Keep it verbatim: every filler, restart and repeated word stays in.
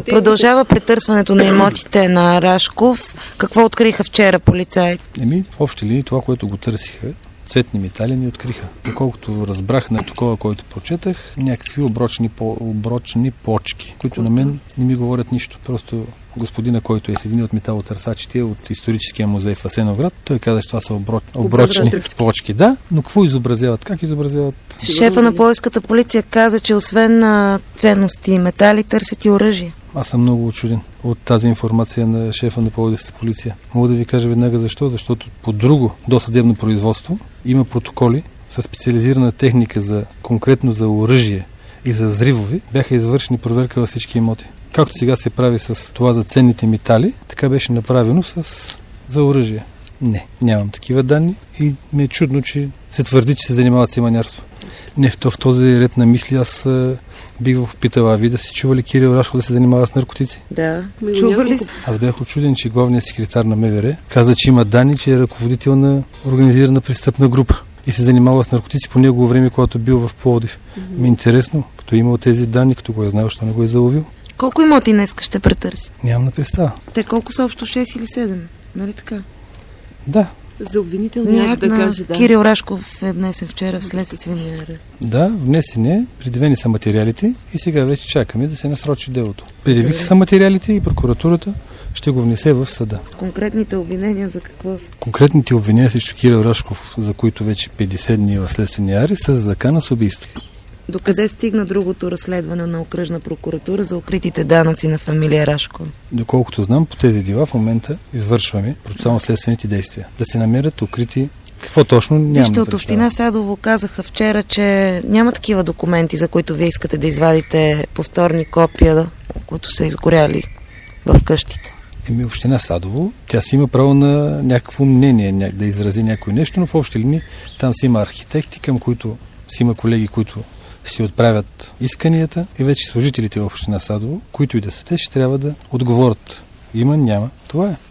Продължава претърсването на имотите на Рашков. Какво откриха вчера полицаите? Еми, в общи линии това, което го търсиха, цветни метали ни откриха. Доколкото разбрах на такова, който прочетах, някакви оброчни, по, оброчни почки, които на мен не ми говорят нищо. Просто господина, който е с един от металотърсачите от историческия музей в Асеновград, той каза, че това са оброч, оброчни почки. Да, но какво изобразяват? Как изобразяват? Шефа на Пловдивската полиция каза, че освен на ценности и метали, търсят и оръжие. Аз съм много очуден от тази информация на шефа на Пловдивската полиция. Мога да ви кажа веднага защо. Защото по друго досъдебно производство има протоколи със специализирана техника за конкретно за оръжие и за взривови. Бяха извършени проверка във всички имоти. Както сега се прави с това за ценните метали, така беше направено с за оръжие. Не, нямам такива данни и ми е чудно, че се твърди, че се занимават с иманярство. Не, в този ред на мисли аз а, бих го попитала, а ви да си чували Кирил Рашков да се занимава с наркотици? Да, чували. Аз бях очуден, че главният секретар на МВР каза, че има данни, че е ръководител на организирана престъпна група и се занимава с наркотици по негово време, когато бил в Пловдив. Mm-hmm. Ми е интересно, като е имал тези данни, като го е знал, що не го е заловил. Колко имоти днеска ще претърси? Нямам на представа. Те колко са общо шест или седем? Нали така? Да. За обвинителния да каже, да. Кирил Рашков е внесен вчера в следствения арест. Да, внесен е, предявени са материалите и сега вече чакаме да се насрочи делото. Предявиха са материалите и прокуратурата ще го внесе в съда. Конкретните обвинения за какво са? Конкретните обвинения срещу Кирил Рашков, за които вече петдесет дни в следствения арест, са за закана с убийство. Докъде стигна другото разследване на окръжна прокуратура за укритите данъци на фамилия Рашков? Доколкото знам, по тези дела в момента извършваме процесуално-следствените действия. Да се намерят укрити. Какво точно нямам. Вижте, от община Садово казаха вчера, че няма такива документи, за които вие искате да извадите повторни копия, които са изгоряли в къщите. Еми, община Садово, тя си има право на някакво мнение, да изрази някой нещо, но в общи линии там си има архитекти, към които си има колеги, които си отправят исканията и вече служителите в община Садово, които и да са те, ще трябва да отговорят. Има, няма. Това е.